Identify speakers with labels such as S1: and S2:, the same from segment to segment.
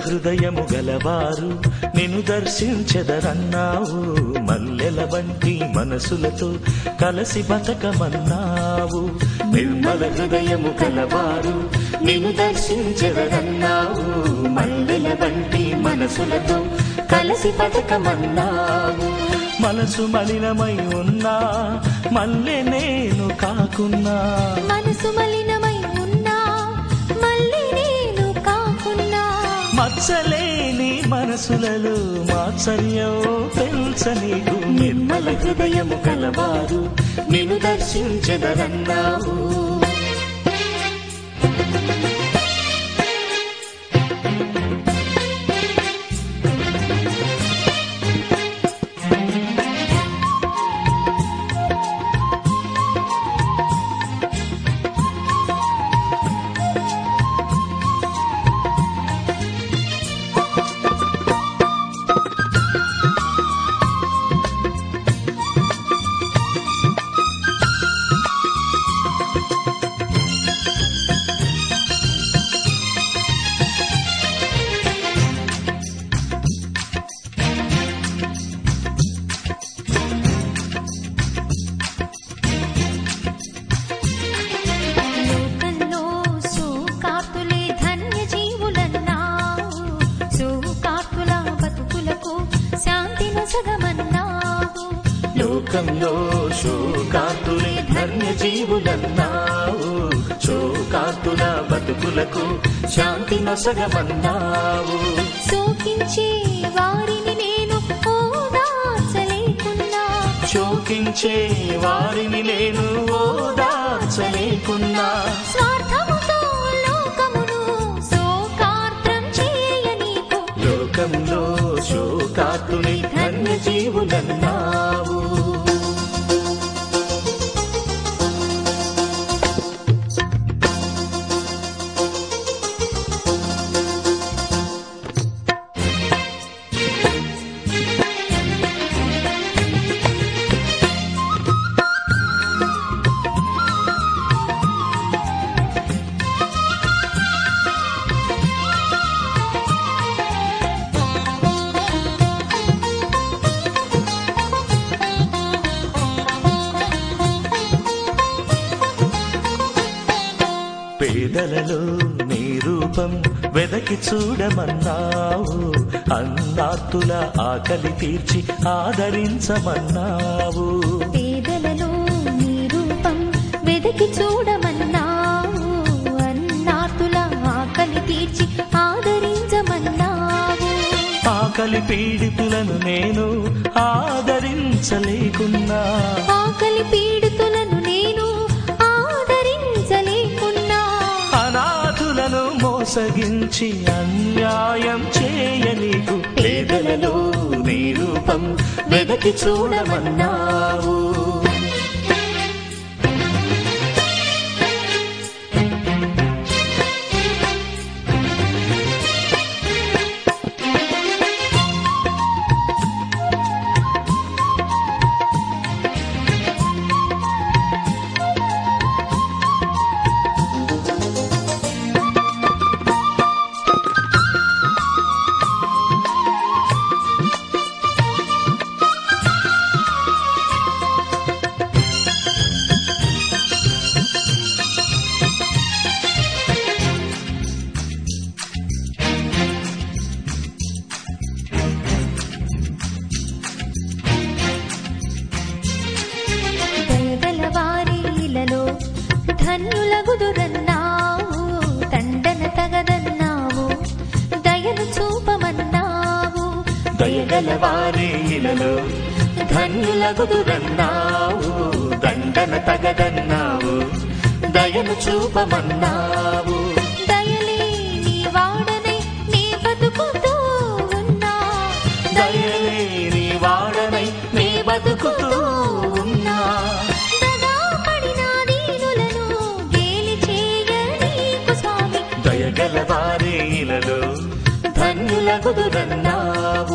S1: హృదయము గలవారు నిన్ను దర్శించెదరన్నావు. మల్లెల వంటి మనసులతో కలసి బతకమన్నావు. నిర్మల హృదయము గలవారు నిన్ను దర్శించెదరన్నావు. మల్లెల వంటి మనసులతో కలసి బతకమన్నావు. మనసు మలినమై ఉన్నా మల్లె నేను కాకున్నా,
S2: మనసు మలినమై ఉన్నా మల్లె నేను కాకున్నా,
S1: మచ్చలేని మనసులలో మాత్సర్యం తెలుసనీకు. నిర్మల హృదయము కలవారు నిన్ను దర్శించెదరన్నావు. లోకంలో శోకార్తులే ధన్య జీవులన్నావు. శోకార్తుల బతుకులకు శాంతి నొసగమన్నావు.
S2: శోకించే వారిని నేను ఓదార్చలేకున్నా,
S1: శోకించే వారిని నేను ఓదార్చలేకున్నా,
S2: స్వార్థముతో లోకమును శోకార్తం చేయనీకు.
S1: లోకంలో శోకార్తులే ధన్య జీవులన్నావు. పేదలలో నీ రూపం వెదకి చూడమన్నావు. అన్నార్తుల ఆకలి తీర్చి ఆదరించమన్నావు.
S2: పేదలలో నీ రూపం వెదకి చూడమన్నావు. అన్నార్తుల ఆకలి తీర్చి ఆదరించమన్నావు.
S1: ఆకలి పీడితులను నేను ఆదరించలేకున్నా,
S2: ఆకలి పీడితులను నేను ఆదరించలేకున్నా,
S1: అనాథులను మోసగించి అన్యాయం చేయనీకు. పేదలలో నీ రూపం వెదకి చూడమన్నావు.
S2: ధన్యులగుదురన్నావు. దండన తగదన్నావు. దయను చూపమన్నావు.
S1: దయగల వారి ఇలలో ధన్యులగుదురన్నావు. దండన తగదన్నావు. దయను చూపమన్నావు.
S2: దయలేని వాడనై నీ బతుకుతూ ఉన్నా,
S1: దయలేని వాడనై నీ బతుకుతూ ఉన్నా, దయగల వారి ఇలలో ధన్యులగుదురన్నావు.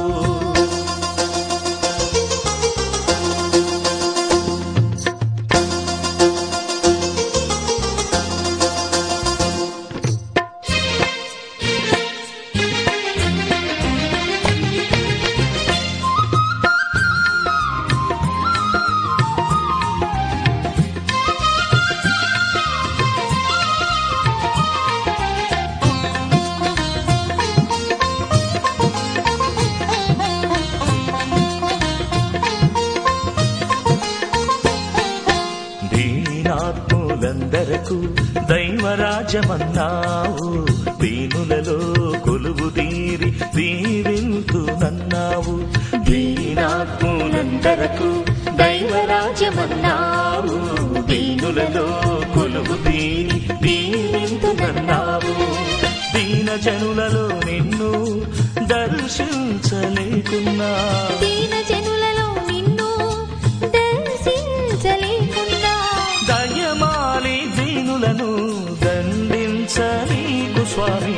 S1: దీనాత్ములందరకు దైవరాజ్యమన్నావు, దీనులలో కొలువు తీరి దీవింతునన్నావు. దీనాత్ములందరకు దైవరాజ్యమన్నావు, దీనులలో కొలువు తీరి దీవింతునన్నావు. దీన జనులలో నిన్ను దర్శించలేకున్నా,
S2: దీన జనులలో నిన్ను దర్శించలేకున్నా,
S1: దయమాలి దీనులను దండించనీకు స్వామి.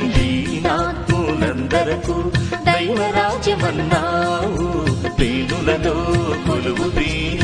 S1: దీనాత్ములందరకు దైవరాజ్యమన్నావు, దీనులలో కొలువు తీరి